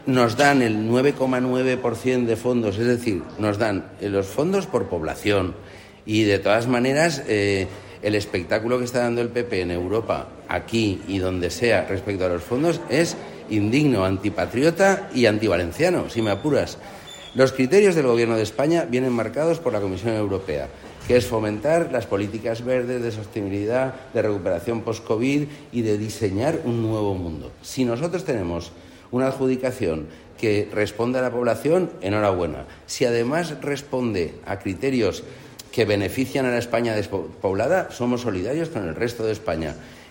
Nos dan el 9,9% de fondos, es decir, nos dan los fondos por población y de todas maneras el espectáculo que está dando el PP en Europa, aquí y donde sea respecto a los fondos es indigno, antipatriota y antivalenciano, si me apuras. Los criterios del Gobierno de España vienen marcados por la Comisión Europea, que es fomentar las políticas verdes de sostenibilidad, de recuperación post-COVID y de diseñar un nuevo mundo. Si nosotros tenemos una adjudicación que responde a la población, enhorabuena. Si además responde a criterios que benefician a la España despoblada, somos solidarios con el resto de España.